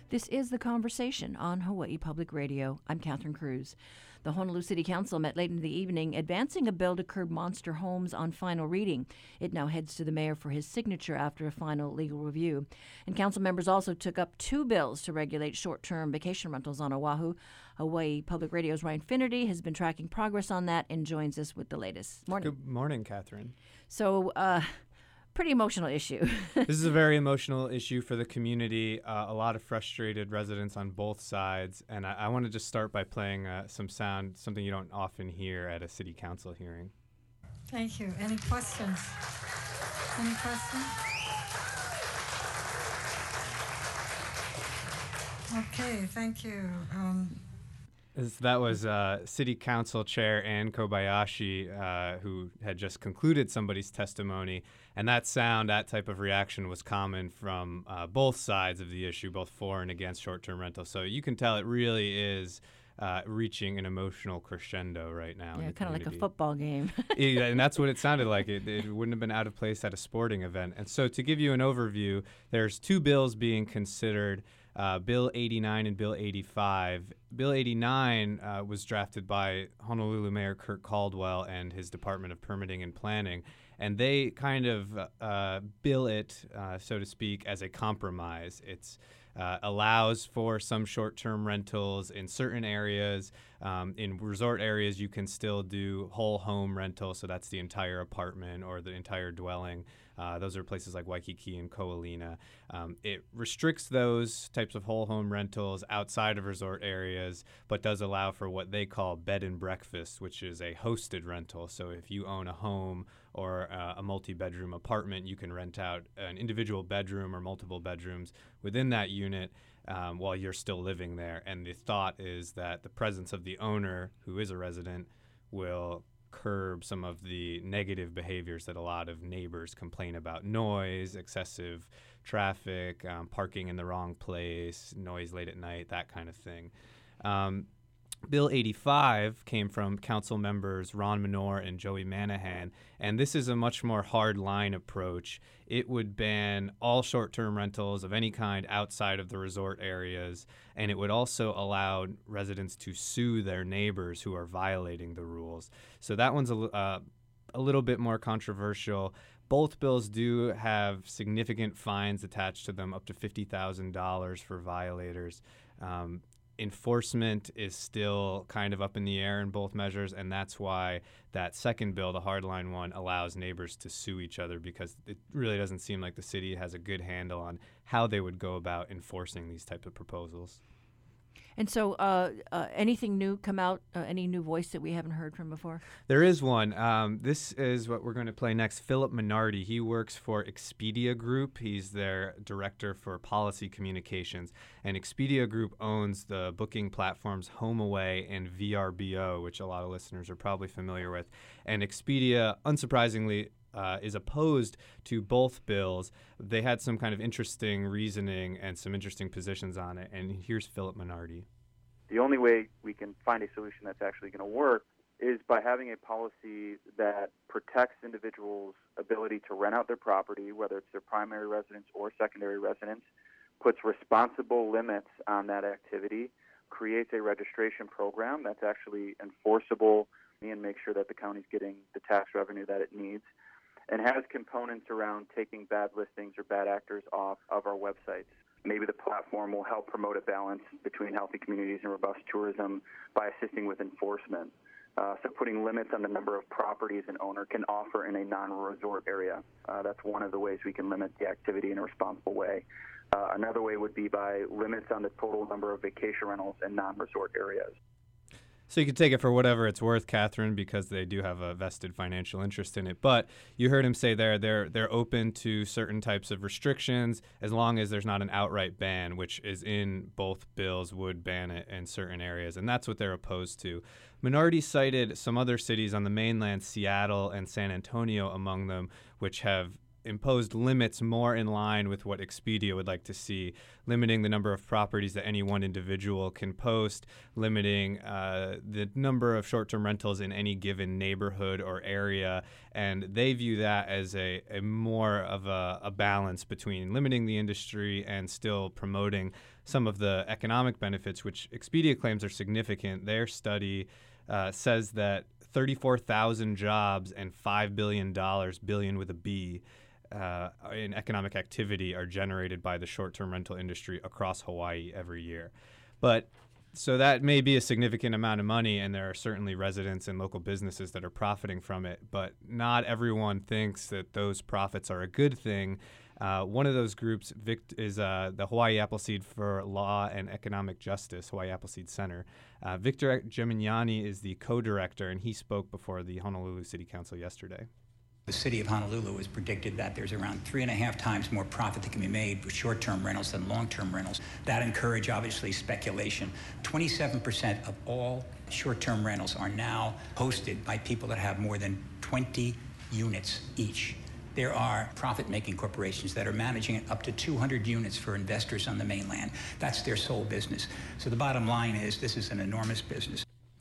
This is The Conversation on Hawaii Public Radio. I'm Catherine Cruz. The Honolulu City Council met late in the evening, advancing a bill to curb monster homes on final reading. It now heads to the mayor for his signature after a final legal review. And council members also took up two bills to regulate short-term vacation rentals on Oahu. Hawaii Public Radio's Ryan Finnerty has been tracking progress on that and joins us with the latest. Morning. Good morning, Catherine. So, pretty emotional issue. This is a very emotional issue for the community. A lot of frustrated residents on both sides. And I want to just start by playing some sound, something you don't often hear at a city council hearing. Thank you. Any questions? Any questions? Okay, thank you. That was City Council Chair Ann Kobayashi, who had just concluded somebody's testimony. And that sound, that type of reaction was common from both sides of the issue, both for and against short-term rental. So you can tell it really is reaching an emotional crescendo right now. Yeah, kind of like a football game. Yeah, and that's what it sounded like. It wouldn't have been out of place at a sporting event. And so to give you an overview, there's two bills being considered. Bill 89 and Bill 85. Bill 89 was drafted by Honolulu Mayor Kurt Caldwell and his Department of Permitting and Planning, and they kind of bill it, so to speak, as a compromise. It allows for some short-term rentals in certain areas. In resort areas, you can still do whole home rental, so that's the entire apartment or the entire dwelling. Those are places like Waikiki and Ko'olina. It restricts those types of whole home rentals outside of resort areas, but does allow for what they call bed and breakfast, which is a hosted rental. So if you own a home or a multi-bedroom apartment, you can rent out an individual bedroom or multiple bedrooms within that unit while you're still living there. And the thought is that the presence of the owner, who is a resident, will curb some of the negative behaviors that a lot of neighbors complain about: noise, excessive traffic, parking in the wrong place, noise late at night, that kind of thing. Bill 85 came from council members Ron Menor and Joey Manahan, and this is a much more hard-line approach. It would ban all short-term rentals of any kind outside of the resort areas, and it would also allow residents to sue their neighbors who are violating the rules. So that one's a little bit more controversial. Both bills do have significant fines attached to them, up to $50,000 for violators. Enforcement is still kind of up in the air in both measures, and that's why that second bill, the hardline one, allows neighbors to sue each other, because it really doesn't seem like the city has a good handle on how they would go about enforcing these type of proposals. And so anything new come out, any new voice that we haven't heard from before? There is one. This is what we're going to play next. Philip Minardi. He works for Expedia Group. He's their director for policy communications. And Expedia Group owns the booking platforms HomeAway and VRBO, which a lot of listeners are probably familiar with. And Expedia, unsurprisingly, is opposed to both bills. They had some kind of interesting reasoning and some interesting positions on it. And here's Philip Minardi. The only way we can find a solution that's actually going to work is by having a policy that protects individuals' ability to rent out their property, whether it's their primary residence or secondary residence, puts responsible limits on that activity, creates a registration program that's actually enforceable, and make sure that the county's getting the tax revenue that it needs, and has components around taking bad listings or bad actors off of our websites. Maybe the platform will help promote a balance between healthy communities and robust tourism by assisting with enforcement. So putting limits on the number of properties an owner can offer in a non-resort area. That's one of the ways we can limit the activity in a responsible way. Another way would be by limits on the total number of vacation rentals in non-resort areas. So you can take it for whatever it's worth, Catherine, because they do have a vested financial interest in it. But you heard him say they're open to certain types of restrictions as long as there's not an outright ban, which is in both bills, would ban it in certain areas. And that's what they're opposed to. Minardi cited some other cities on the mainland, Seattle and San Antonio among them, which have imposed limits more in line with what Expedia would like to see, limiting the number of properties that any one individual can post, limiting the number of short-term rentals in any given neighborhood or area. And they view that as a more of a balance between limiting the industry and still promoting some of the economic benefits, which Expedia claims are significant. Their study says that 34,000 jobs and $5 billion, billion with a B, in economic activity are generated by the short-term rental industry across Hawaii every year. But so that may be a significant amount of money, and there are certainly residents and local businesses that are profiting from it, but not everyone thinks that those profits are a good thing. One of those groups is the Hawaii Appleseed for Law and Economic Justice, Hawaii Appleseed Center. Victor Gemignani is the co-director, and he spoke before the Honolulu City Council yesterday. The city of Honolulu has predicted that there's around 3.5 times more profit that can be made with short-term rentals than long-term rentals. That encourage, obviously, speculation. 27% of all short-term rentals are now hosted by people that have more than 20 units each. There are profit-making corporations that are managing it up to 200 units for investors on the mainland. That's their sole business. So the bottom line is this is an enormous business.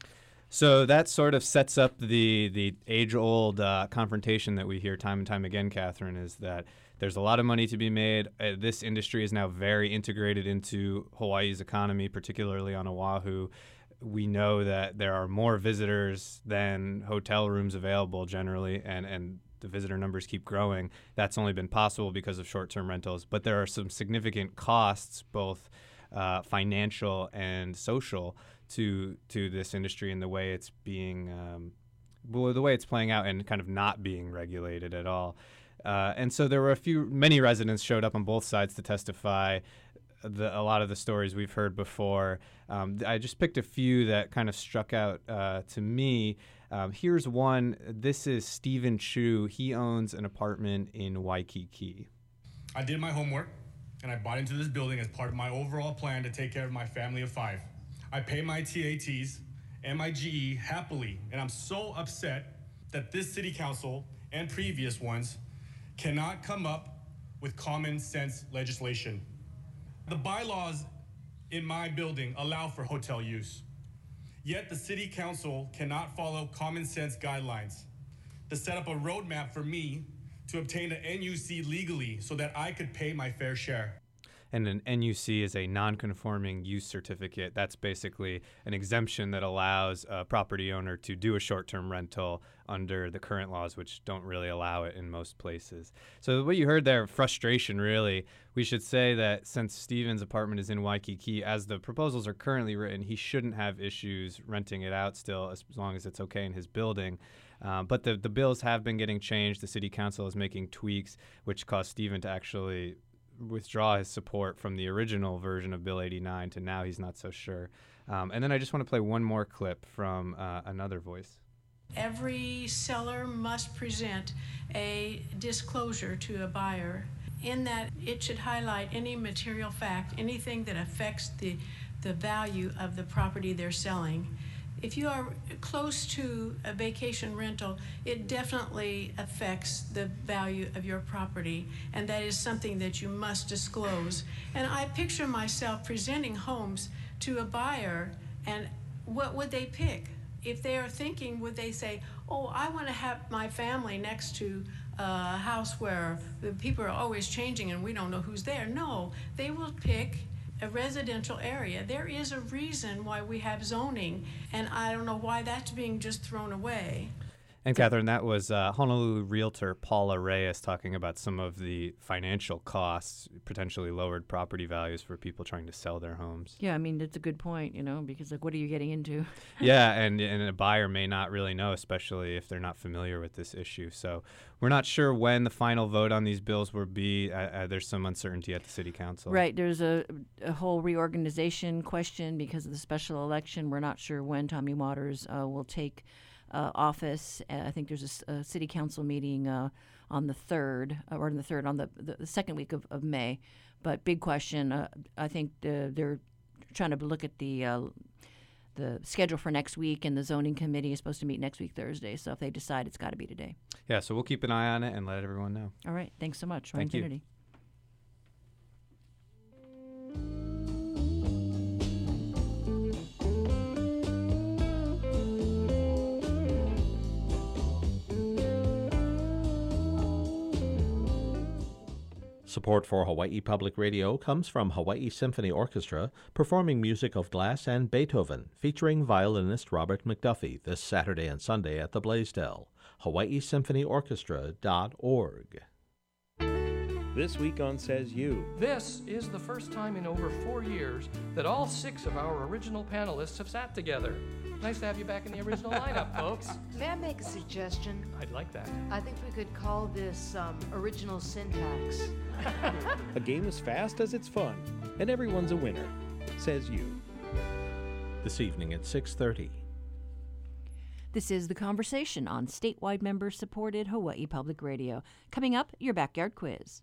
So that sort of sets up the age-old confrontation that we hear time and time again, Catherine, is that there's a lot of money to be made. This industry is now very integrated into Hawaii's economy, particularly on Oahu. We know that there are more visitors than hotel rooms available generally, and the visitor numbers keep growing. That's only been possible because of short-term rentals. But there are some significant costs, both financial and social, to this industry and the way it's being, the way it's playing out and kind of not being regulated at all. And so there were many residents showed up on both sides to testify. A lot of the stories we've heard before. I just picked a few that kind of struck out to me. Here's one. This is Stephen Chu. He owns an apartment in Waikiki. I did my homework, and I bought into this building as part of my overall plan to take care of my family of 5. I pay my TATs and my GE happily, and I'm so upset that this city council and previous ones cannot come up with common sense legislation. The bylaws in my building allow for hotel use, yet the city council cannot follow common sense guidelines to set up a roadmap for me to obtain an NUC legally so that I could pay my fair share. And an NUC is a non-conforming use certificate. That's basically an exemption that allows a property owner to do a short-term rental under the current laws, which don't really allow it in most places. So what you heard there, frustration, really. We should say that since Stephen's apartment is in Waikiki, as the proposals are currently written, he shouldn't have issues renting it out still, as long as it's okay in his building. But the bills have been getting changed. The city council is making tweaks, which caused Stephen to actually withdraw his support from the original version of Bill 89 to now he's not so sure. And then I just want to play one more clip from another voice. Every seller must present a disclosure to a buyer in that it should highlight any material fact, anything that affects the value of the property they're selling. If you are close to a vacation rental, it definitely affects the value of your property, and that is something that you must disclose. And I picture myself presenting homes to a buyer, and what would they pick? If they are thinking, would they say, oh, I want to have my family next to a house where the people are always changing and we don't know who's there? No, they will pick a residential area. There is a reason why we have zoning, and I don't know why that's being just thrown away. And Catherine, that was Honolulu realtor Paula Reyes talking about some of the financial costs, potentially lowered property values for people trying to sell their homes. Yeah, I mean, that's a good point, because what are you getting into? Yeah, and a buyer may not really know, especially if they're not familiar with this issue. So we're not sure when the final vote on these bills will be. There's some uncertainty at the city council. Right. There's a whole reorganization question because of the special election. We're not sure when Tommy Waters will take office. I think there's a city council meeting on the 3rd, on the second week of May. But big question. I think they're trying to look at the schedule for next week, and the zoning committee is supposed to meet next week Thursday. So if they decide, it's got to be today. Yeah, so we'll keep an eye on it and let everyone know. All right. Thanks so much. Thank you. Support for Hawaii Public Radio comes from Hawaii Symphony Orchestra, performing music of Glass and Beethoven, featuring violinist Robert McDuffie this Saturday and Sunday at the Blaisdell. HawaiiSymphonyOrchestra.org. This week on Says You. This is the first time in over 4 years that all 6 of our original panelists have sat together. Nice to have you back in the original lineup, folks. May I make a suggestion? I'd like that. I think we could call this original syntax. A game as fast as it's fun, and everyone's a winner. Says You. This evening at 6:30. This is The Conversation on statewide member-supported Hawaii Public Radio. Coming up, your backyard quiz.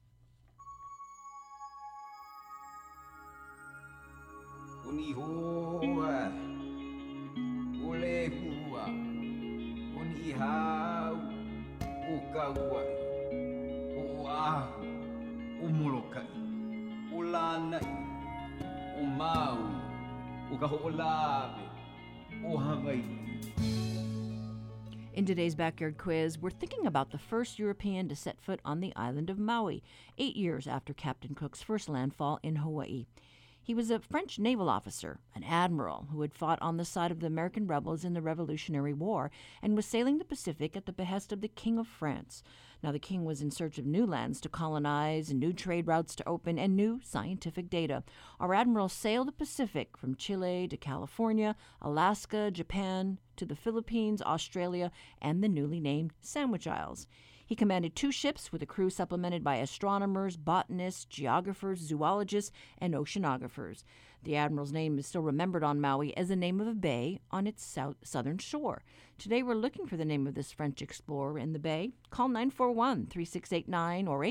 In today's backyard quiz, we're thinking about the first European to set foot on the island of Maui, 8 years after Captain Cook's first landfall in Hawaii. He was a French naval officer, an admiral who had fought on the side of the American rebels in the Revolutionary War and was sailing the Pacific at the behest of the King of France. Now, the king was in search of new lands to colonize, new trade routes to open, and new scientific data. Our admiral sailed the Pacific from Chile to California, Alaska, Japan, to the Philippines, Australia, and the newly named Sandwich Isles. He commanded 2 ships with a crew supplemented by astronomers, botanists, geographers, zoologists, and oceanographers. The admiral's name is still remembered on Maui as the name of a bay on its southern shore. Today we're looking for the name of this French explorer in the bay. Call 941-3689 or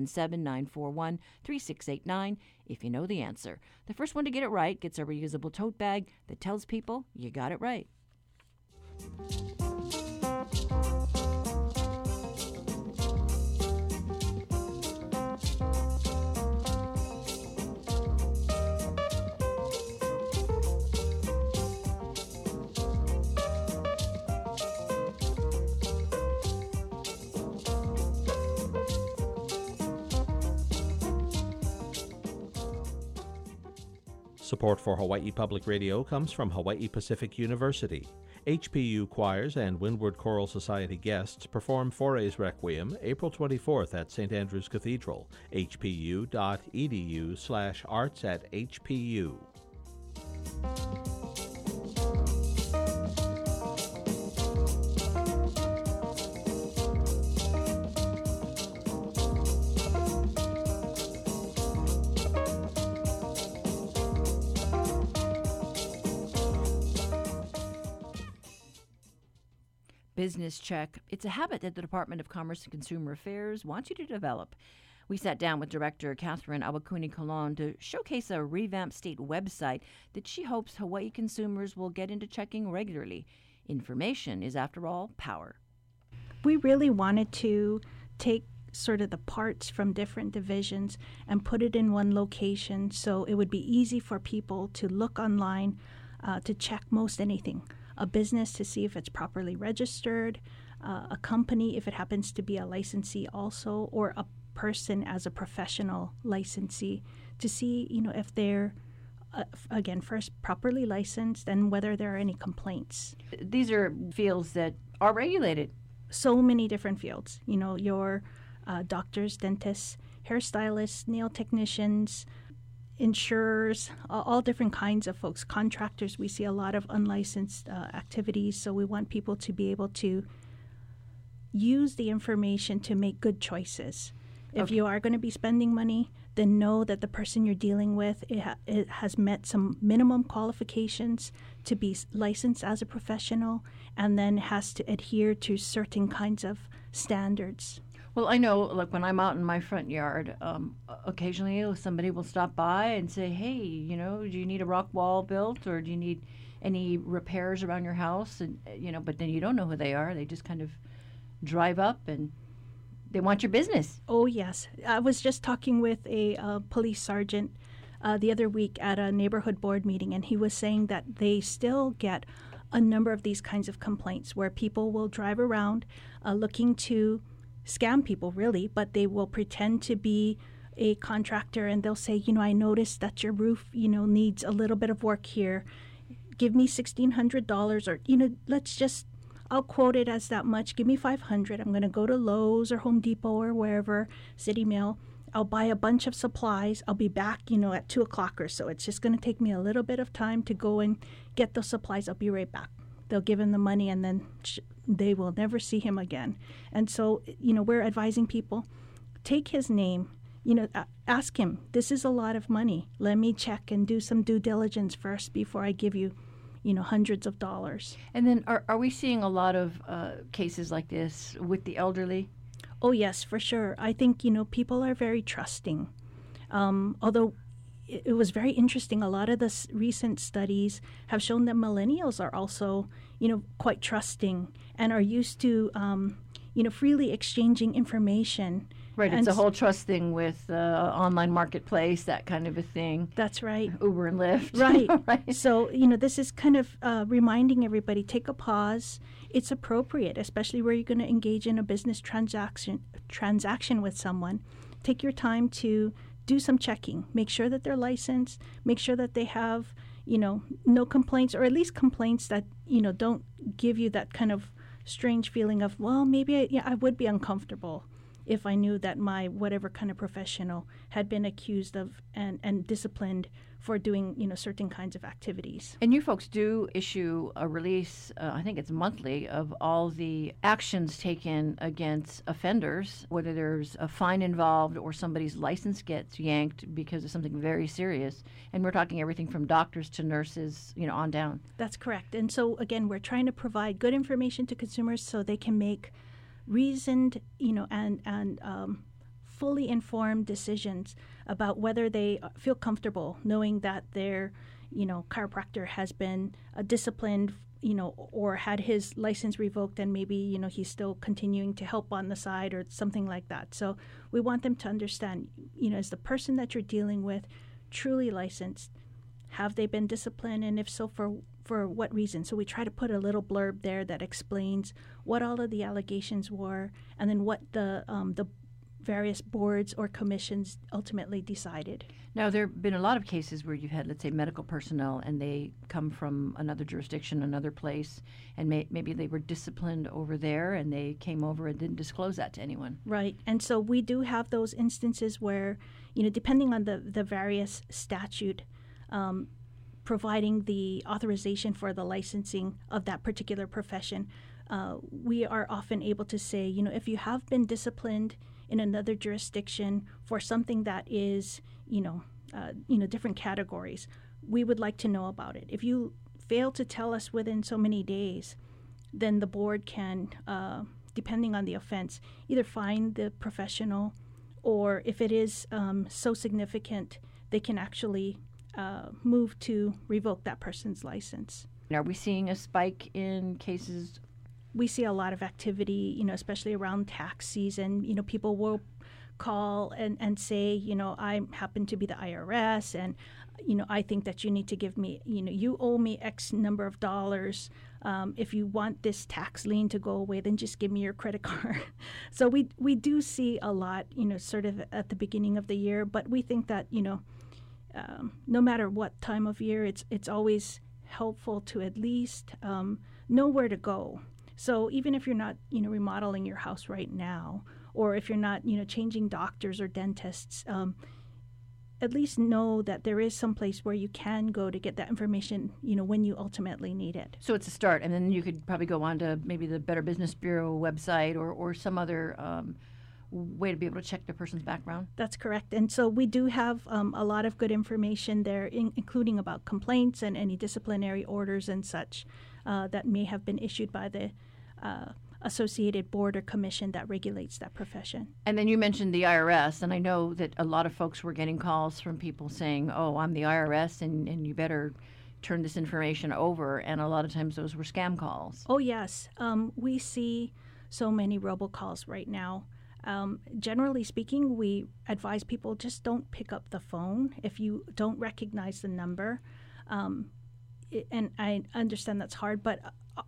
877-941-3689 if you know the answer. The first one to get it right gets a reusable tote bag that tells people you got it right. Support for Hawaii Public Radio comes from Hawaii Pacific University. HPU choirs and Windward Choral Society guests perform Fauré's Requiem April 24th at St. Andrew's Cathedral. hpu.edu/arts@hpu. Business check. It's a habit that the Department of Commerce and Consumer Affairs wants you to develop. We sat down with Director Catherine Awakuni Colon to showcase a revamped state website that she hopes Hawaii consumers will get into checking regularly. Information is, after all, power. We really wanted to take sort of the parts from different divisions and put it in one location so it would be easy for people to look online to check most anything. A business to see if it's properly registered, a company if it happens to be a licensee also, or a person as a professional licensee to see, if they're, again, first properly licensed and whether there are any complaints. These are fields that are regulated. So many different fields, your doctors, dentists, hairstylists, nail technicians, insurers, all different kinds of folks, contractors. We see a lot of unlicensed activities, so we want people to be able to use the information to make good choices. If you are going to be spending money, then know that the person you're dealing with it has met some minimum qualifications to be licensed as a professional, and then has to adhere to certain kinds of standards. Well, I know, like when I'm out in my front yard, occasionally somebody will stop by and say, hey, do you need a rock wall built, or do you need any repairs around your house? And but then you don't know who they are. They just kind of drive up and they want your business. Oh, yes. I was just talking with a police sergeant the other week at a neighborhood board meeting, and he was saying that they still get a number of these kinds of complaints where people will drive around looking to scam people, really, but they will pretend to be a contractor and they'll say, I noticed that your roof, needs a little bit of work here. Give me $1,600 or, I'll quote it as that much. Give me $500. I'm going to go to Lowe's or Home Depot or wherever, City Mill. I'll buy a bunch of supplies. I'll be back, at 2 o'clock or so. It's just going to take me a little bit of time to go and get those supplies. I'll be right back. They'll give him the money and then they will never see him again. And so, we're advising people, take his name, ask him, this is a lot of money. Let me check and do some due diligence first before I give you hundreds of dollars. And then are we seeing a lot of cases like this with the elderly? Oh, yes, for sure. I think, people are very trusting. Although it was very interesting, a lot of the recent studies have shown that millennials are also, quite trusting and are used to, freely exchanging information. Right, it's a whole trust thing with online marketplace, that kind of a thing. That's right. Uber and Lyft. Right. Right. So, this is kind of reminding everybody, take a pause. It's appropriate, especially where you're going to engage in a business transaction with someone. Take your time to do some checking. Make sure that they're licensed. Make sure that they have, no complaints, or at least complaints that, don't give you that kind of strange feeling of, well, maybe I would be uncomfortable if I knew that my whatever kind of professional had been accused of and disciplined for doing, certain kinds of activities. And you folks do issue a release, I think it's monthly, of all the actions taken against offenders, whether there's a fine involved or somebody's license gets yanked because of something very serious. And we're talking everything from doctors to nurses, on down. That's correct. And so, again, we're trying to provide good information to consumers so they can make reasoned, and fully informed decisions about whether they feel comfortable knowing that their, chiropractor has been disciplined, or had his license revoked and maybe, he's still continuing to help on the side or something like that. So we want them to understand, is the person that you're dealing with truly licensed? Have they been disciplined? And if so, for what reason? So we try to put a little blurb there that explains what all of the allegations were and then what the various boards or commissions ultimately decided. Now, there have been a lot of cases where you've had, let's say, medical personnel and they come from another jurisdiction, another place, and maybe they were disciplined over there and they came over and didn't disclose that to anyone. Right. And so we do have those instances where, depending on the various statute, providing the authorization for the licensing of that particular profession, we are often able to say, if you have been disciplined in another jurisdiction for something that is, different categories, we would like to know about it. If you fail to tell us within so many days, then the board can, depending on the offense, either fine the professional, or if it is so significant, they can actually move to revoke that person's license. Are we seeing a spike in cases? We see a lot of activity, especially around tax season. People will call and say, I happen to be the IRS and, I think that you need to give me, you owe me X number of dollars. If you want this tax lien to go away, then just give me your credit card. So we do see a lot, sort of at the beginning of the year, but we think that, no matter what time of year, it's always helpful to at least know where to go. So even if you're not, remodeling your house right now, or if you're not, changing doctors or dentists, at least know that there is some place where you can go to get that information, when you ultimately need it. So it's a start, and then you could probably go on to maybe the Better Business Bureau website or some other way to be able to check the person's background? That's correct. And so we do have a lot of good information there, including about complaints and any disciplinary orders and such that may have been issued by the associated board or commission that regulates that profession. And then you mentioned the IRS, and I know that a lot of folks were getting calls from people saying, oh, I'm the IRS, and you better turn this information over, and a lot of times those were scam calls. Oh, yes. We see so many robocalls right now. Generally speaking, we advise people just don't pick up the phone if you don't recognize the number. And I understand that's hard, but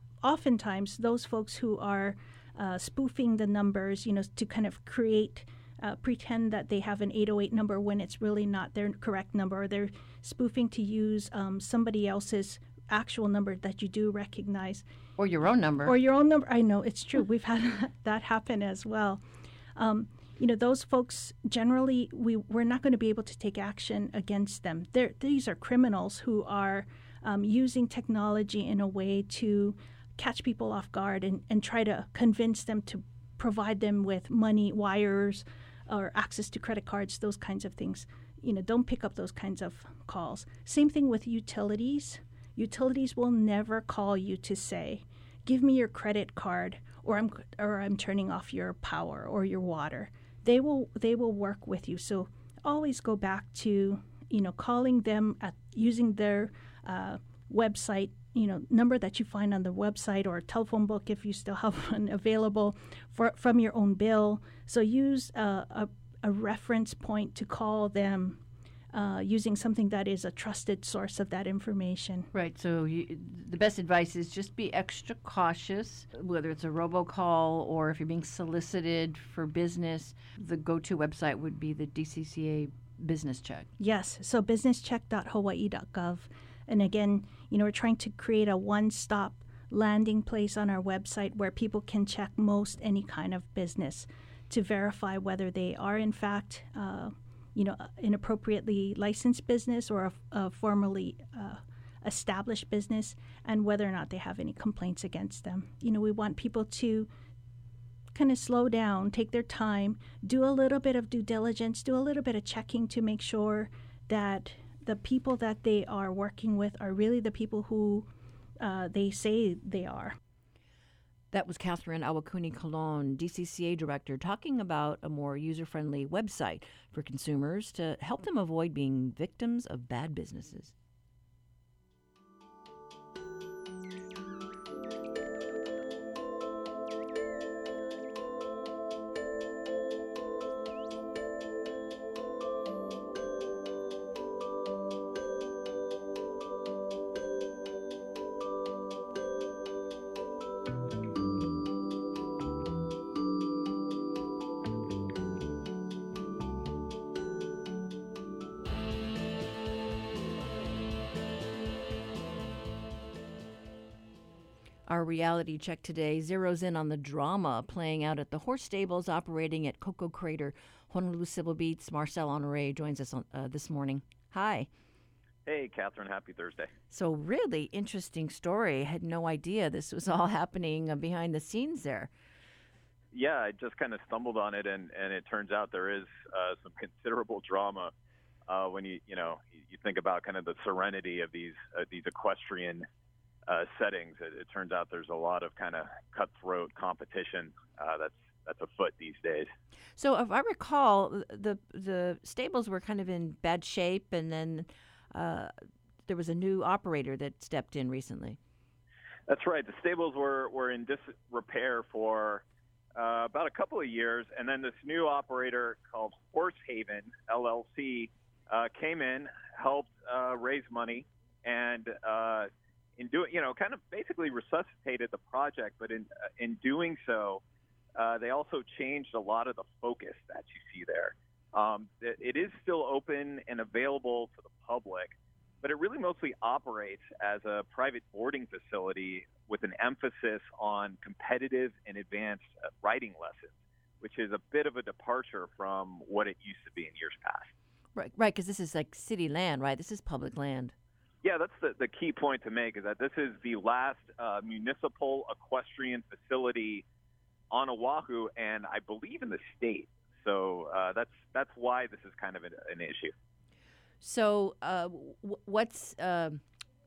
oftentimes those folks who are spoofing the numbers, to kind of create pretend that they have an 808 number when it's really not their correct number, or they're spoofing to use somebody else's actual number that you do recognize. Or your own number. Or your own number. I know, it's true. We've had that happen as well. Those folks, generally, we're not going to be able to take action against them. These are criminals who are using technology in a way to catch people off guard and try to convince them to provide them with money, wires, or access to credit cards, those kinds of things. Don't pick up those kinds of calls. Same thing with utilities. Utilities will never call you to say, give me your credit card or I'm turning off your power or your water. They will work with you. So always go back to, calling them using their website, number that you find on the website or telephone book if you still have one available from your own bill. So use a reference point to call them using something that is a trusted source of that information. Right. So the best advice is just be extra cautious, whether it's a robocall or if you're being solicited for business. The go-to website would be the DCCA Business Check. Yes. So businesscheck.hawaii.gov. And again, we're trying to create a one-stop landing place on our website where people can check most any kind of business to verify whether they are in fact an appropriately licensed business or a formally established business, and whether or not they have any complaints against them. We want people to kind of slow down, take their time, do a little bit of due diligence, do a little bit of checking to make sure that the people that they are working with are really the people who they say they are. That was Catherine Awakuni Colon, DCCA Director, talking about a more user-friendly website for consumers to help them avoid being victims of bad businesses. Our reality check today zeroes in on the drama playing out at the horse stables operating at Cocoa Crater. Honolulu Civil Beat's Marcel Honore joins us this morning. Hi. Hey, Catherine. Happy Thursday. So really interesting story. I had no idea this was all happening behind the scenes there. Yeah, I just kind of stumbled on it, and it turns out there is some considerable drama when you think about kind of the serenity of these equestrian settings. It turns out there's a lot of kind of cutthroat competition that's afoot these days. So if I recall, the stables were kind of in bad shape, and then there was a new operator that stepped in recently. That's right. The stables were in disrepair for about a couple of years, and then this new operator called Horsehaven LLC came in, helped raise money, and in doing, kind of basically resuscitated the project. But in doing so, they also changed a lot of the focus that you see there. It is still open and available to the public, but it really mostly operates as a private boarding facility with an emphasis on competitive and advanced riding lessons, which is a bit of a departure from what it used to be in years past. Right, because this is like city land, right? This is public land. Yeah, that's the key point to make, is that this is the last municipal equestrian facility on Oahu, and I believe in the state. So that's why this is kind of an issue. So what's the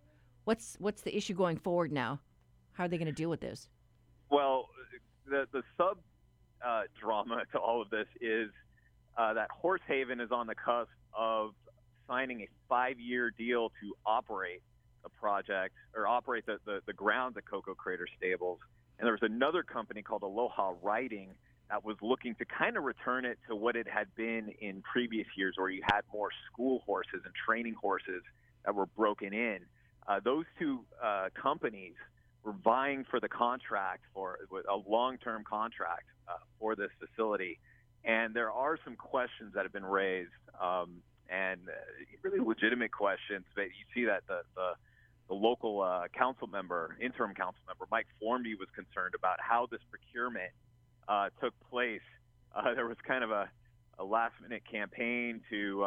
issue going forward now? How are they going to deal with this? Well, the sub drama to all of this is that Horsehaven is on the cusp of signing a 5-year deal to operate the project, or operate the grounds at Cocoa Crater Stables. And there was another company called Aloha Riding that was looking to kind of return it to what it had been in previous years, where you had more school horses and training horses that were broken in. Those two companies were vying for the contract, for a long-term contract for this facility. And there are some questions that have been raised, and really legitimate questions. But you see that the local interim council member, Mike Formby, was concerned about how this procurement took place. There was kind of a last-minute campaign to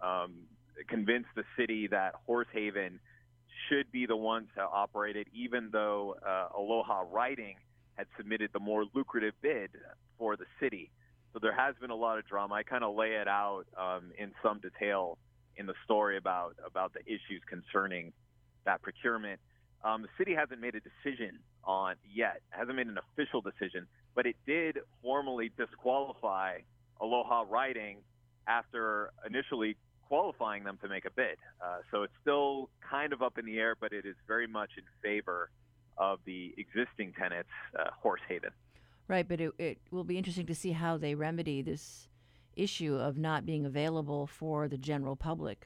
convince the city that Horsehaven should be the ones to operate it, even though Aloha Writing had submitted the more lucrative bid for the city. So there has been a lot of drama. I kind of lay it out in some detail in the story about the issues concerning that procurement. The city hasn't made a decision on yet, hasn't made an official decision, but it did formally disqualify Aloha Writing after initially qualifying them to make a bid. So it's still kind of up in the air, but it is very much in favor of the existing tenants, Horsehaven. Right, but it will be interesting to see how they remedy this issue of not being available for the general public.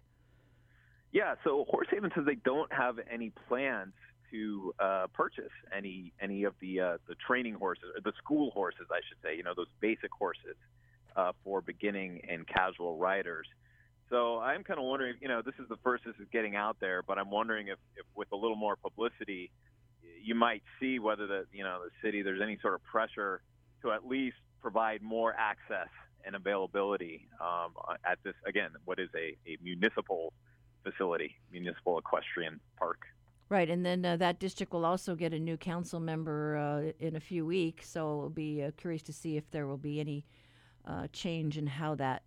Yeah, so Horsehaven says they don't have any plans to purchase any of the training horses, or the school horses, I should say, those basic horses for beginning and casual riders. So I'm kind of wondering, this is the first this is getting out there, but I'm wondering if with a little more publicity, you might see whether the city, there's any sort of pressure to at least provide more access and availability at this, again, what is a municipal facility, municipal equestrian park. Right, and then that district will also get a new council member in a few weeks, so we'll be curious to see if there will be any change in how that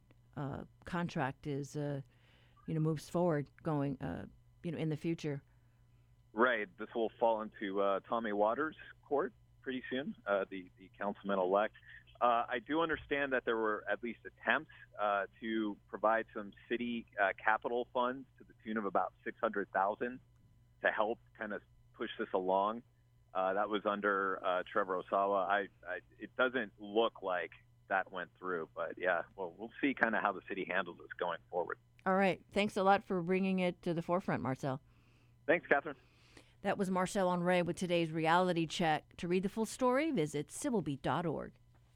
contract is, moves forward going, in the future. Right. This will fall into Tommy Waters' court pretty soon, the councilman-elect. I do understand that there were at least attempts to provide some city capital funds to the tune of about $600,000 to help kind of push this along. That was under Trevor Osawa. It doesn't look like that went through, but yeah, well, we'll see kind of how the city handles this going forward. All right. Thanks a lot for bringing it to the forefront, Marcel. Thanks, Catherine. That was Marcel Henry with today's reality check. To read the full story, visit civilbeat.org.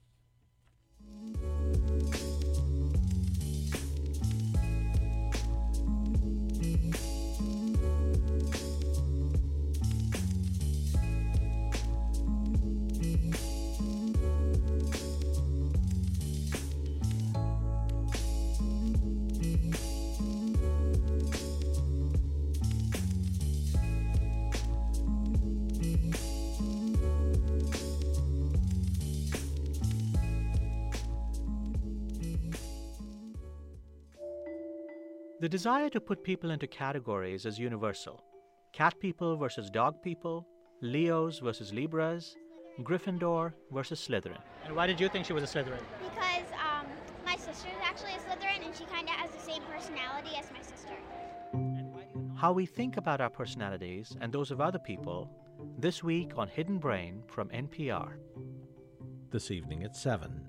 The desire to put people into categories is universal. Cat people versus dog people, Leos versus Libras, Gryffindor versus Slytherin. And why did you think she was a Slytherin? Because my sister is actually a Slytherin, and she kind of has the same personality as my sister. How we think about our personalities and those of other people, this week on Hidden Brain from NPR. This evening at 7.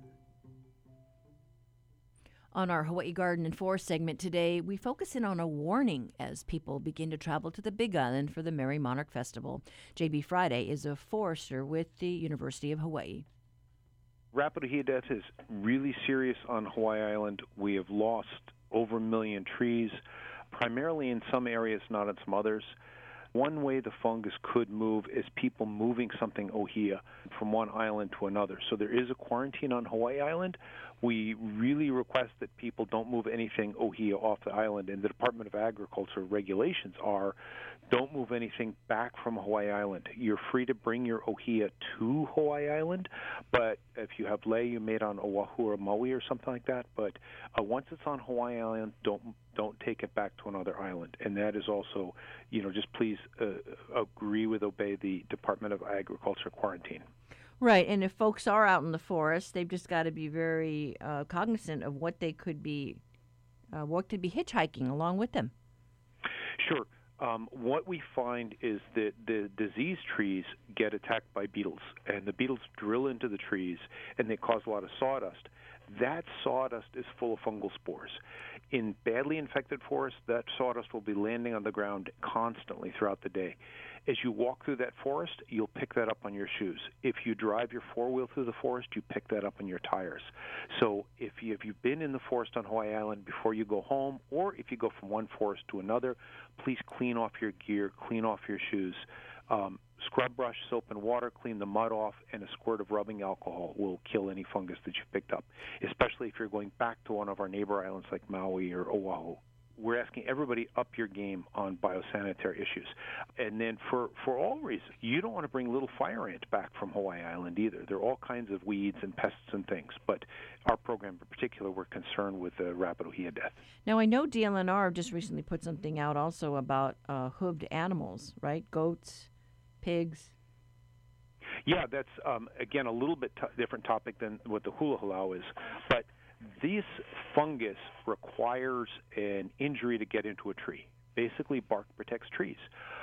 On our Hawaii Garden and Forest segment today, we focus in on a warning as people begin to travel to the Big Island for the Merry Monarch Festival. J.B. Friday is a forester with the University of Hawaii. Rapidohea death is really serious on Hawaii Island. We have lost over 1 million trees, primarily in some areas, not in some others. One way the fungus could move is people moving something ohia from one island to another. So there is a quarantine on Hawaii Island. We really request that people don't move anything ohia off the island, and the Department of Agriculture regulations are don't move anything back from Hawaii Island. You're free to bring your ohia to Hawaii Island, but if you have lei, you made on Oahu or Maui or something like that. But once it's on Hawaii Island, don't take it back to another island. And that is also, just please obey the Department of Agriculture quarantine. Right, and if folks are out in the forest, they've just got to be very cognizant of what they could be, hitchhiking along with them. Sure. What we find is that the diseased trees get attacked by beetles, and the beetles drill into the trees, and they cause a lot of sawdust. that sawdust is full of fungal spores. In badly infected forests, that sawdust will be landing on the ground constantly throughout the day. As you walk through that forest, you'll pick that up on your shoes. If you drive your four-wheel through the forest, you pick that up on your tires. So if you've been in the forest on Hawaii Island before you go home, or if you go from one forest to another, please clean off your gear, clean off your shoes. Scrub brush, soap and water, clean the mud off, and a squirt of rubbing alcohol will kill any fungus that you've picked up, especially if you're going back to one of our neighbor islands like Maui or Oahu. We're asking everybody up your game on biosanitary issues. And then for all reasons, you don't want to bring little fire ant back from Hawaii Island either. There are all kinds of weeds and pests and things, but our program in particular, we're concerned with the rapid ohia death. Now, I know DLNR just recently put something out also about hooved animals, right? Goats, pigs. Yeah, that's, again, a little bit different topic than what the hula halau is, but this fungus requires an injury to get into a tree. Basically, bark protects trees.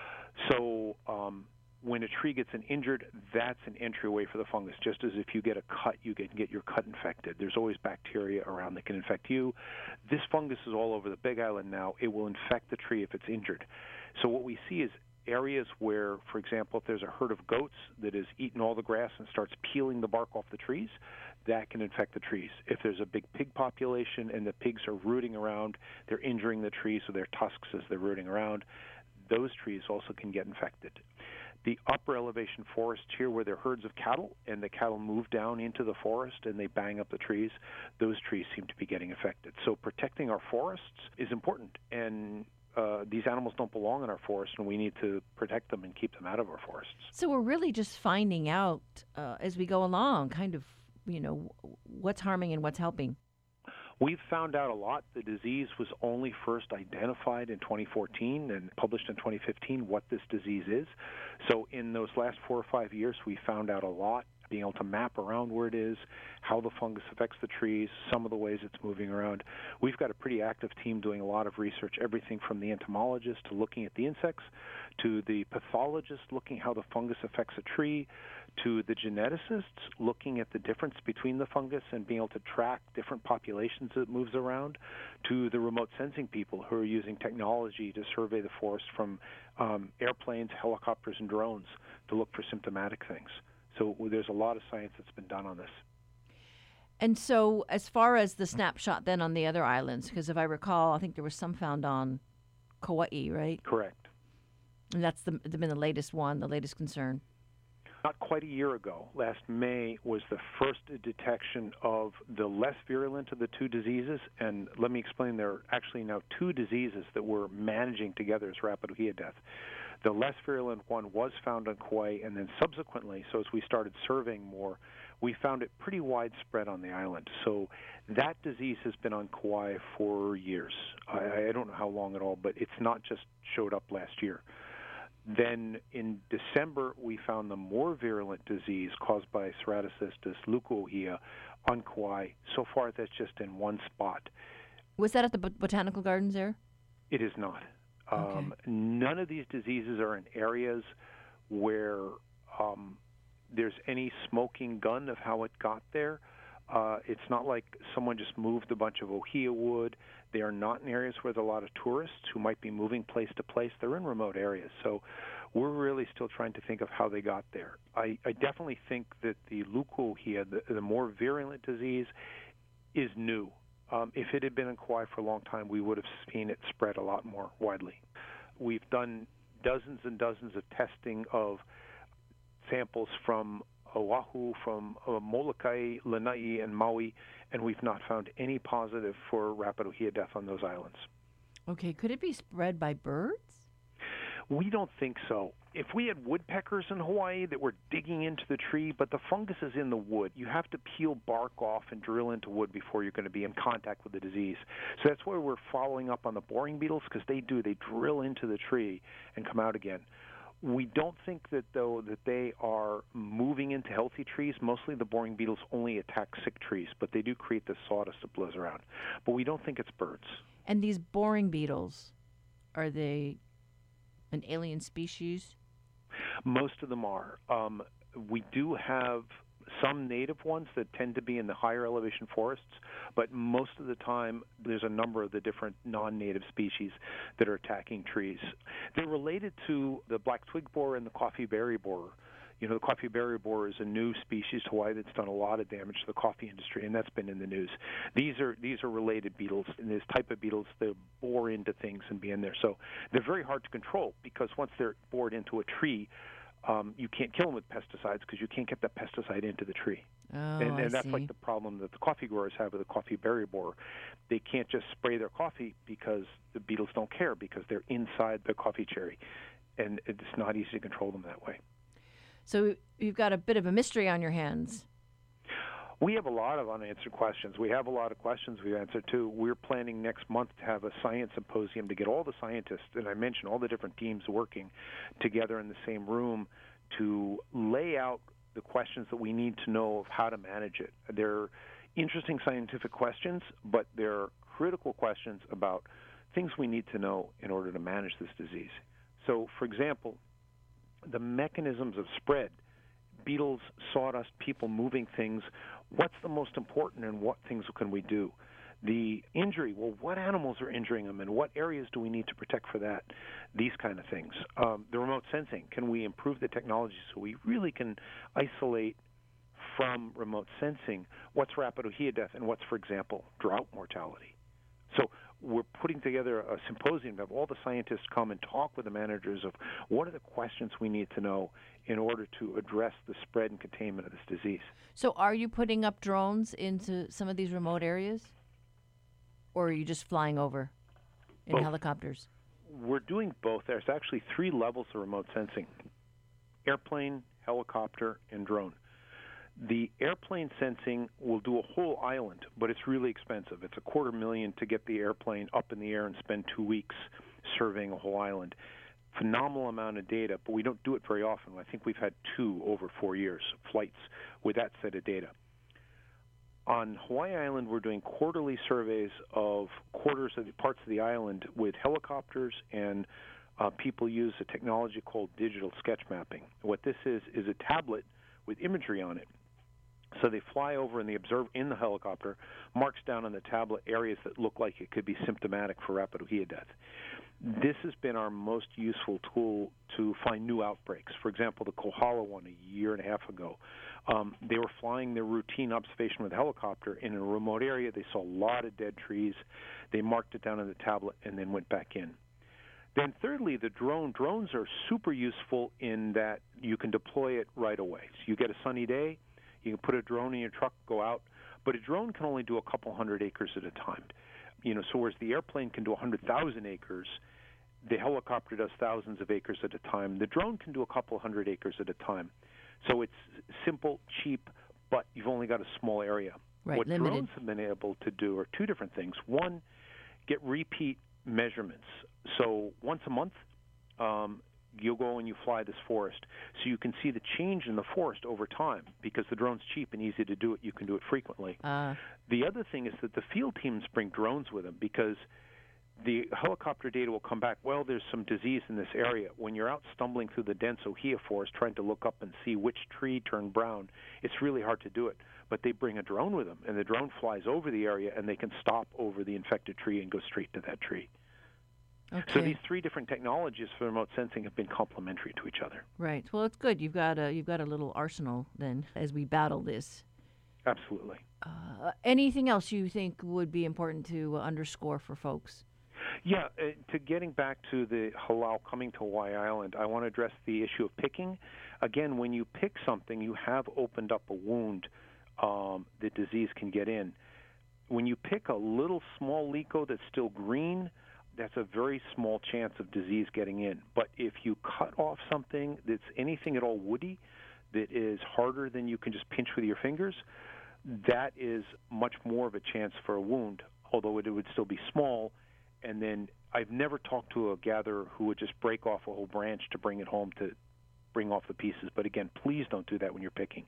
So when a tree gets injured, that's an entryway for the fungus. Just as if you get a cut, you can get your cut infected. There's always bacteria around that can infect you. This fungus is all over the Big Island now. It will infect the tree if it's injured. So what we see is areas where, for example, if there's a herd of goats that has eaten all the grass and starts peeling the bark off the trees, that can infect the trees. If there's a big pig population and the pigs are rooting around, they're injuring the trees with their tusks as they're rooting around, those trees also can get infected. The upper elevation forests here where there are herds of cattle and the cattle move down into the forest and they bang up the trees, those trees seem to be getting affected. So protecting our forests is important, and these animals don't belong in our forests, and we need to protect them and keep them out of our forests. So we're really just finding out as we go along, kind of, what's harming and what's helping. We've found out a lot. The disease was only first identified in 2014 and published in 2015 what this disease is. So in those last 4 or 5 years, we found out a lot, being able to map around where it is, how the fungus affects the trees, some of the ways it's moving around. We've got a pretty active team doing a lot of research, everything from the entomologist to looking at the insects, to the pathologist looking how the fungus affects a tree, to the geneticists looking at the difference between the fungus and being able to track different populations that it moves around, to the remote sensing people who are using technology to survey the forest from airplanes, helicopters, and drones to look for symptomatic things. So there's a lot of science that's been done on this. And so as far as the snapshot then on the other islands, because if I recall, I think there was some found on Kauai, right? Correct. And that's been the latest one, the latest concern. Not quite a year ago, last May, was the first detection of the less virulent of the two diseases. And let me explain, there are actually now two diseases that we're managing together as rapid ohia death. The less virulent one was found on Kauai, and then subsequently, so as we started surveying more, we found it pretty widespread on the island. So that disease has been on Kauai for years. I don't know how long at all, but it's not just showed up last year. Then in December, we found the more virulent disease caused by Ceratocystis leucoohea on Kauai. So far, that's just in one spot. Was that at the Botanical Gardens there? It is not. Okay. None of these diseases are in areas where there's any smoking gun of how it got there. It's not like someone just moved a bunch of ohia wood. They are not in areas where there are a lot of tourists who might be moving place to place. They're in remote areas. So we're really still trying to think of how they got there. I definitely think that the leucoohea, the more virulent disease, is new. If it had been in Kauai for a long time, we would have seen it spread a lot more widely. We've done dozens and dozens of testing of samples from Oahu, from Molokai, Lanai, and Maui, and we've not found any positive for rapid ohia death on those islands. Okay, could it be spread by birds? We don't think so. If we had woodpeckers in Hawaii that were digging into the tree, but the fungus is in the wood, you have to peel bark off and drill into wood before you're going to be in contact with the disease. So that's why we're following up on the boring beetles, because they drill into the tree and come out again. We don't think that, though, that they are moving into healthy trees. Mostly the boring beetles only attack sick trees, but they do create the sawdust that blows around. But we don't think it's birds. And these boring beetles, are they an alien species? Most of them are. We do have some native ones that tend to be in the higher elevation forests, but most of the time there's a number of the different non-native species that are attacking trees. They're related to the black twig borer and the coffee berry borer. You know, the coffee berry borer is a new species to Hawaii that's done a lot of damage to the coffee industry, and that's been in the news. These are related beetles, and this type of beetles, they bore into things and be in there. So they're very hard to control because once they're bored into a tree, you can't kill them with pesticides because you can't get that pesticide into the tree. Oh, and that's see. like the problem that the coffee growers have with the coffee berry borer. They can't just spray their coffee because the beetles don't care because they're inside the coffee cherry, and it's not easy to control them that way. So you've got a bit of a mystery on your hands. We have a lot of unanswered questions. We have a lot of questions we've answered, too. We're planning next month to have a science symposium to get all the scientists, and I mentioned all the different teams working together in the same room to lay out the questions that we need to know of how to manage it. They're interesting scientific questions, but they're critical questions about things we need to know in order to manage this disease. So, for example, the mechanisms of spread, beetles, sawdust, people moving things, what's the most important and what things can we do? The injury, well, what animals are injuring them and what areas do we need to protect for that? These kind of things. The remote sensing, can we improve the technology so we really can isolate from remote sensing what's rapid ohia death and what's, for example, drought mortality? So we're putting together a symposium to have all the scientists come and talk with the managers of what are the questions we need to know in order to address the spread and containment of this disease. So are you putting up drones into some of these remote areas? Or are you just flying over in helicopters? We're doing both. There's actually 3 levels of remote sensing: airplane, helicopter, and drone. The airplane sensing will do a whole island, but it's really expensive. It's $250,000 to get the airplane up in the air and spend 2 weeks surveying a whole island. Phenomenal amount of data, but we don't do it very often. I think we've had 2 over 4 years, flights with that set of data. On Hawaii Island, we're doing quarterly surveys of parts of the island with helicopters, and people use a technology called digital sketch mapping. What this is a tablet with imagery on it. So they fly over and they observe in the helicopter, marks down on the tablet areas that look like it could be symptomatic for rapid ohia death. This has been our most useful tool to find new outbreaks. For example, the Kohala one a year and a half ago. They were flying their routine observation with a helicopter in a remote area. They saw a lot of dead trees. They marked it down on the tablet and then went back in. Then thirdly, the drones are super useful in that you can deploy it right away. So you get a sunny day, you can put a drone in your truck, go out, but a drone can only do a couple hundred acres at a time. You know, so whereas the airplane can do 100,000 acres, the helicopter does thousands of acres at a time. The drone can do a couple hundred acres at a time. So it's simple, cheap, but you've only got a small area. Right, what limited. Drones have been able to do are 2 different things. One, get repeat measurements. So once a month, you'll go and you fly this forest. So you can see the change in the forest over time. Because the drone's cheap and easy to do it, you can do it frequently. The other thing is that the field teams bring drones with them because the helicopter data will come back, well, there's some disease in this area. When you're out stumbling through the dense ohia forest trying to look up and see which tree turned brown, it's really hard to do it. But they bring a drone with them, and the drone flies over the area, and they can stop over the infected tree and go straight to that tree. Okay. So these 3 different technologies for remote sensing have been complementary to each other. Right. Well, it's good. You've got a little arsenal then as we battle this. Absolutely. Anything else you think would be important to underscore for folks? Yeah, to getting back to the halal coming to Hawaii Island, I want to address the issue of picking. Again, when you pick something, you have opened up a wound that disease can get in. When you pick a little small liko that's still green, that's a very small chance of disease getting in. But if you cut off something that's anything at all woody, that is harder than you can just pinch with your fingers, that is much more of a chance for a wound, although it would still be small. And then I've never talked to a gatherer who would just break off a whole branch to bring it home to bring off the pieces. But again, please don't do that when you're picking.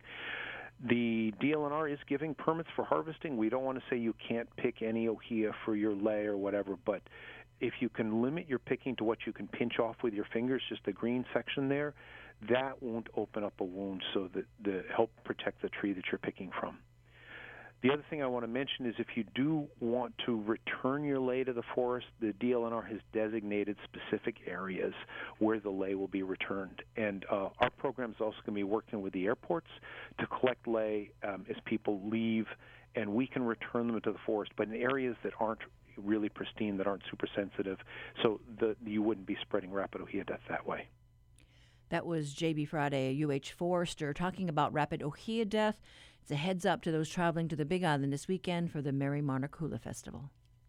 The DLNR is giving permits for harvesting. We don't want to say you can't pick any ohia for your lei or whatever, but if you can limit your picking to what you can pinch off with your fingers, just the green section there, that won't open up a wound, so that the help protect the tree that you're picking from. The other thing I want to mention is if you do want to return your lay to the forest, the DLNR has designated specific areas where the lay will be returned. And our program is also going to be working with the airports to collect lay as people leave, and we can return them to the forest, but in areas that aren't really pristine, that aren't super sensitive, so you wouldn't be spreading rapid ohia death that way. That was J.B. Friday, a UH forester, talking about rapid ohia death. It's a heads up to those traveling to the Big Island this weekend for the Merry Monarch Hula Festival.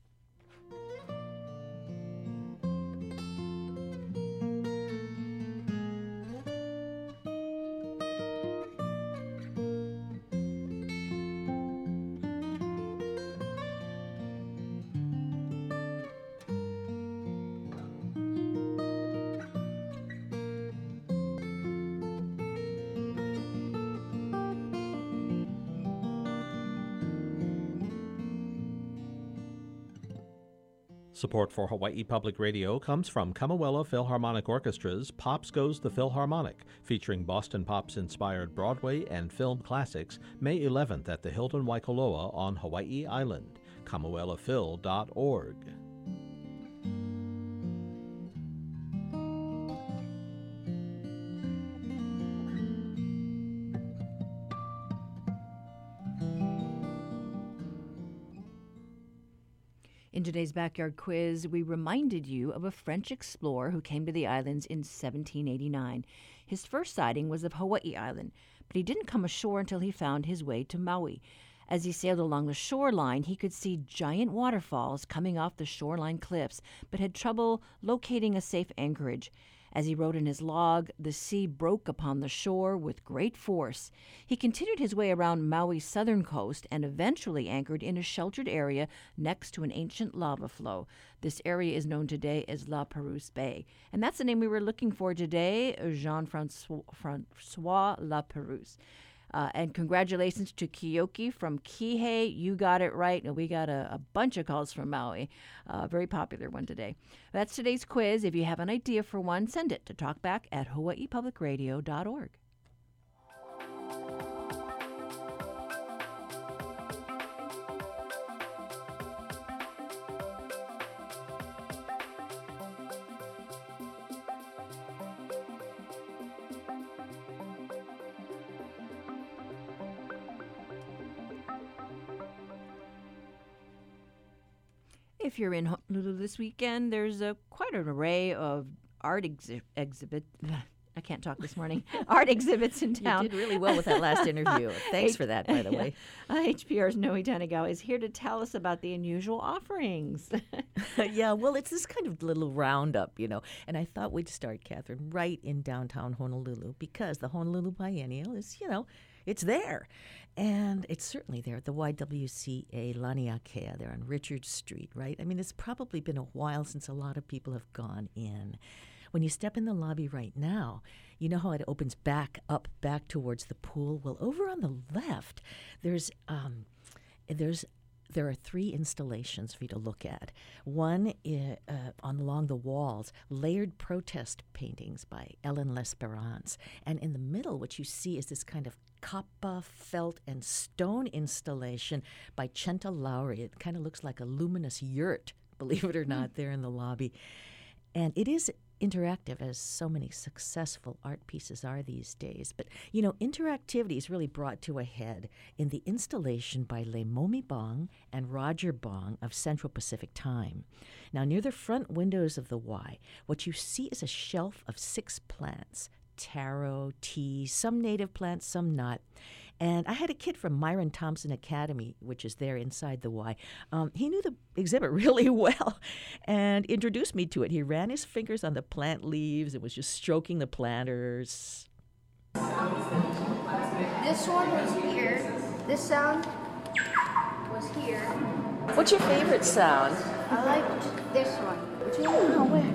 Support for Hawaii Public Radio comes from Kamuela Philharmonic Orchestra's Pops Goes the Philharmonic, featuring Boston Pops-inspired Broadway and film classics, May 11th at the Hilton Waikoloa on Hawaii Island. KamuelaPhil.org. In today's Backyard Quiz, we reminded you of a French explorer who came to the islands in 1789. His first sighting was of Hawaii Island, but he didn't come ashore until he found his way to Maui. As he sailed along the shoreline, he could see giant waterfalls coming off the shoreline cliffs, but had trouble locating a safe anchorage. As he wrote in his log, the sea broke upon the shore with great force. He continued his way around Maui's southern coast and eventually anchored in a sheltered area next to an ancient lava flow. This area is known today as La Perouse Bay. And that's the name we were looking for today, Jean-Francois La Perouse. And congratulations to Kiyoki from Kihei. You got it right. And we got a bunch of calls from Maui. Very popular one today. That's today's quiz. If you have an idea for one, send it to talkback@hawaiipublicradio.org. If you're in Honolulu this weekend, there's quite an array of art exhibit. I can't talk this morning. Art exhibits in town. You did really well with that last interview. Thanks for that, by the way. HPR's Noe Tanagawa is here to tell us about the unusual offerings. Yeah, well, it's this kind of little roundup, and I thought we'd start, Catherine, right in downtown Honolulu, because the Honolulu Biennial is, it's there. And it's certainly there at the YWCA Laniakea there on Richard Street, right? I mean, it's probably been a while since a lot of people have gone in. When you step in the lobby right now, you know how it opens back towards the pool? Well, over on the left, there are 3 installations for you to look at. One along the walls, layered protest paintings by Ellen L'Esperance. And in the middle, what you see is this kind of kappa, felt, and stone installation by Chenta Lowry. It kind of looks like a luminous yurt, believe it or not, there in the lobby. And it is interactive, as so many successful art pieces are these days. But, interactivity is really brought to a head in the installation by Leimomi Bong and Roger Bong of Central Pacific Time. Now, near the front windows of the Y, what you see is a shelf of 6 plants: taro, tea, some native plants, some not. And I had a kid from Myron Thompson Academy, which is there inside the Y. He knew the exhibit really well and introduced me to it. He ran his fingers on the plant leaves and was just stroking the planters. This one was here. This sound was here. What's your favorite sound? I liked this one. Which one? No, where?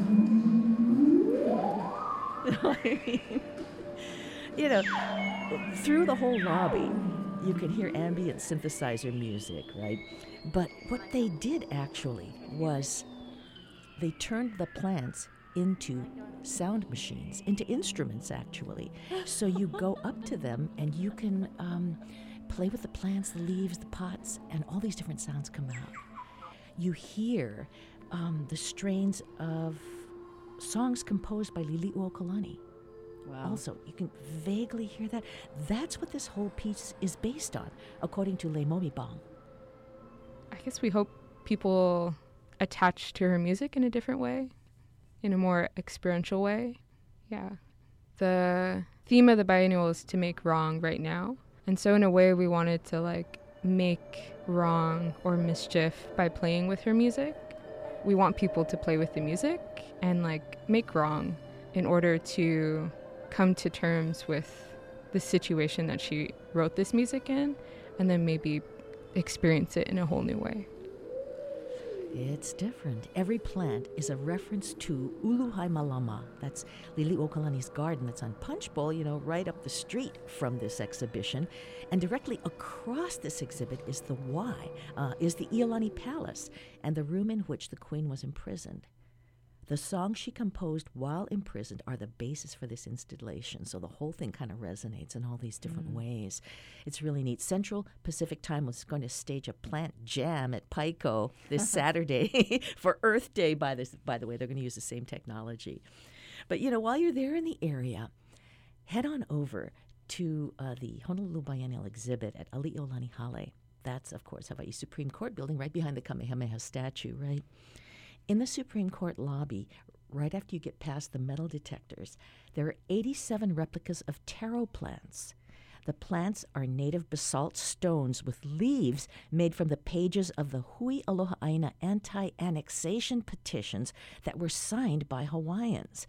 Through the whole lobby, you can hear ambient synthesizer music, right? But what they did actually was they turned the plants into sound machines, into instruments, actually. So you go up to them and you can play with the plants, the leaves, the pots, and all these different sounds come out. You hear the strains of songs composed by Liliuokalani. Wow. Also, you can vaguely hear that. That's what this whole piece is based on, according to Leimomi Bong. I guess we hope people attach to her music in a different way, in a more experiential way. Yeah. The theme of the biennial is to make wrong right now. And so in a way we wanted to make wrong or mischief by playing with her music. We want people to play with the music and make wrong in order to come to terms with the situation that she wrote this music in, and then maybe experience it in a whole new way. It's different. Every plant is a reference to Uluhai Malama. That's Liliuokalani's garden that's on Punch Bowl, right up the street from this exhibition. And directly across this exhibit is the Iolani Palace and the room in which the queen was imprisoned. The songs she composed while imprisoned are the basis for this installation, so the whole thing kind of resonates in all these different ways. It's really neat. Central Pacific Time was going to stage a plant jam at Pico this Saturday for Earth Day. By the way, they're going to use the same technology. But, while you're there in the area, head on over to the Honolulu Biennial exhibit at Ali'olani Hale. That's, of course, Hawaii Supreme Court building right behind the Kamehameha statue, right? In the Supreme Court lobby, right after you get past the metal detectors, there are 87 replicas of taro plants. The plants are native basalt stones with leaves made from the pages of the Hui Aloha Aina anti-annexation petitions that were signed by Hawaiians.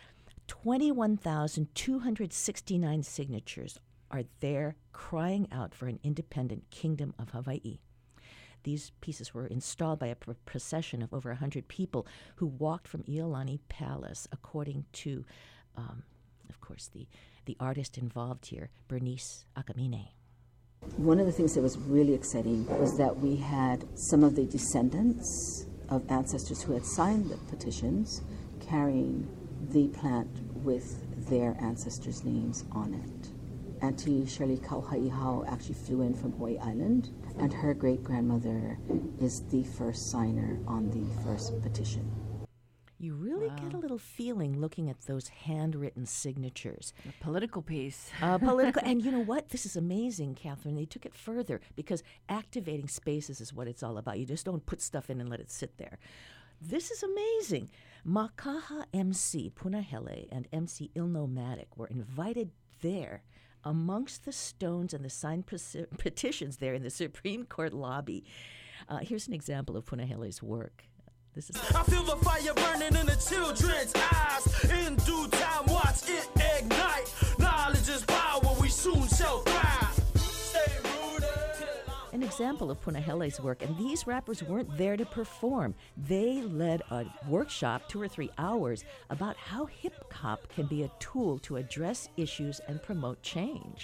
21,269 signatures are there crying out for an independent kingdom of Hawaii. These pieces were installed by a procession of over 100 people who walked from Iolani Palace, according to, of course, the artist involved here, Bernice Akamine. One of the things that was really exciting was that we had some of the descendants of ancestors who had signed the petitions carrying the plant with their ancestors' names on it. Auntie Shirley Kauhaihau actually flew in from Hawaii Island, and her great-grandmother is the first signer on the first petition. You really get a little feeling looking at those handwritten signatures. A political piece. Political. And you know what? This is amazing, Catherine. They took it further because activating spaces is what it's all about. You just don't put stuff in and let it sit there. This is amazing. Makaha MC Punahele and MC Ilnomatic were invited there amongst the stones and the signed petitions there in the Supreme Court lobby. Here's an example of Punahele's work. This is. I feel the fire burning in the children's eyes. In due time, watch it ignite. Knowledge is power, we soon shall thrive. Stay rooted. An example of Punahele's work, and these rappers weren't there to perform. They led a workshop, 2 or 3 hours, about how hip-hop can be a tool to address issues and promote change.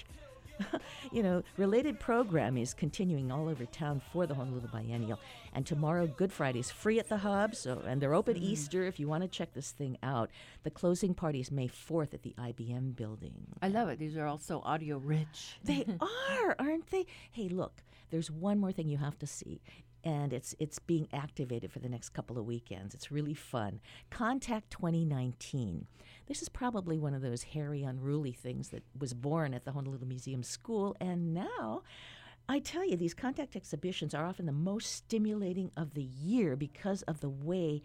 Related programming is continuing all over town for the Honolulu Biennial. And tomorrow, Good Friday, is free at the Hub, and they're open Easter if you want to check this thing out. The closing party is May 4th at the IBM building. I love it. These are all so audio-rich. They are, aren't they? Hey, look, there's one more thing you have to see. And it's being activated for the next couple of weekends. It's really fun. Contact 2019. This is probably one of those hairy, unruly things that was born at the Honolulu Museum School. And now, I tell you, these Contact exhibitions are often the most stimulating of the year because of the way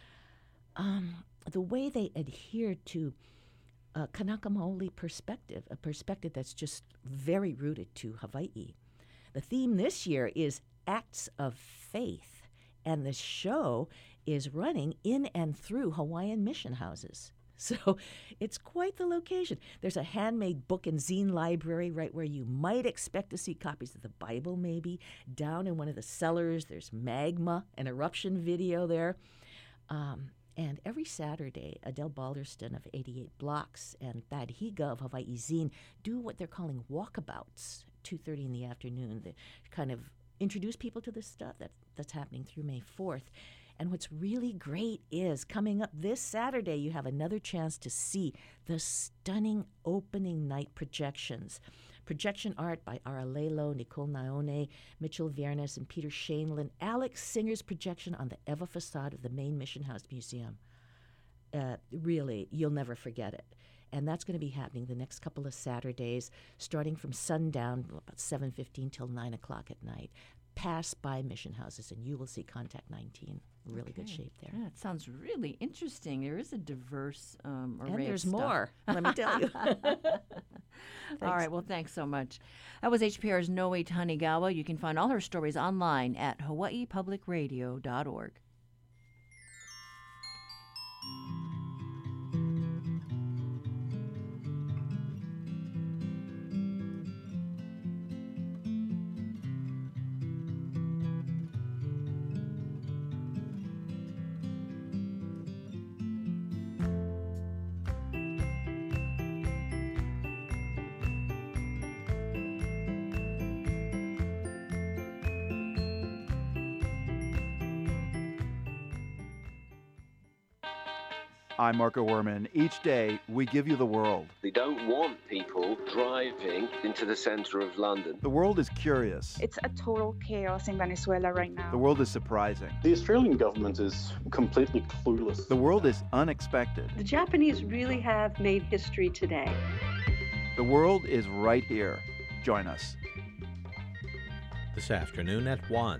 they adhere to a Kanaka Maoli perspective, a perspective that's just very rooted to Hawaii. The theme this year is Acts of Faith, and the show is running in and through Hawaiian mission houses. So it's quite the location. There's a handmade book and zine library right where you might expect to see copies of the Bible, maybe. Down in one of the cellars, there's magma, an eruption video there. And every Saturday, Adele Balderston of 88 Blocks and Thad Higa of Hawaii Zine do what they're calling walkabouts, 2:30 in the afternoon. They kind of introduce people to this stuff that's happening through May 4th. And what's really great is coming up this Saturday, you have another chance to see the stunning opening night projections. Projection art by Ara Lelo, Nicole Naone, Mitchell Viernes, and Peter Shainlin. Alex Singer's projection on the Eva facade of the main Mission House Museum. Really, you'll never forget it. And that's going to be happening the next couple of Saturdays, starting from sundown, about 7:15 till 9 o'clock at night. Pass by mission houses, and you will see Contact 19. Really good shape there. Yeah, it sounds really interesting. There is a diverse array And there's of stuff. more, let me tell you. All right, well, thanks so much. That was HPR's Noe Tanigawa. You can find all her stories online at hawaiipublicradio.org. I'm Marco Werman. Each day, we give you the world. They don't want people driving into the center of London. The world is curious. It's a total chaos in Venezuela right now. The world is surprising. The Australian government is completely clueless. The world is unexpected. The Japanese really have made history today. The world is right here. Join us. This afternoon at 1.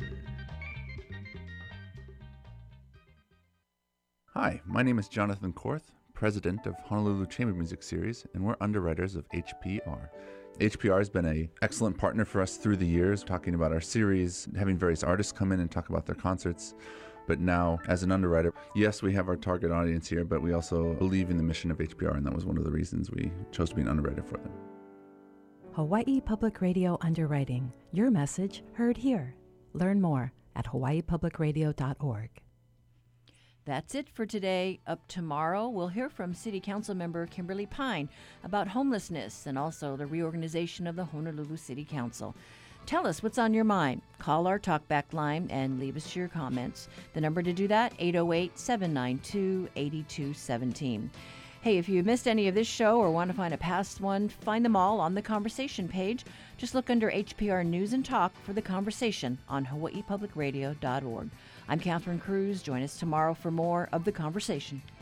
Hi, my name is Jonathan Korth, president of Honolulu Chamber Music Series, and we're underwriters of HPR. HPR has been an excellent partner for us through the years, talking about our series, having various artists come in and talk about their concerts. But now, as an underwriter, yes, we have our target audience here, but we also believe in the mission of HPR, and that was one of the reasons we chose to be an underwriter for them. Hawaii Public Radio Underwriting. Your message heard here. Learn more at hawaiipublicradio.org. That's it for today. Up tomorrow, we'll hear from City Council member Kimberly Pine about homelessness and also the reorganization of the Honolulu City Council. Tell us what's on your mind. Call our talkback line and leave us your comments. The number to do that, 808-792-8217. Hey, if you missed any of this show or want to find a past one, find them all on the conversation page. Just look under HPR News and Talk for the conversation on hawaiipublicradio.org. I'm Catherine Cruz. Join us tomorrow for more of The Conversation.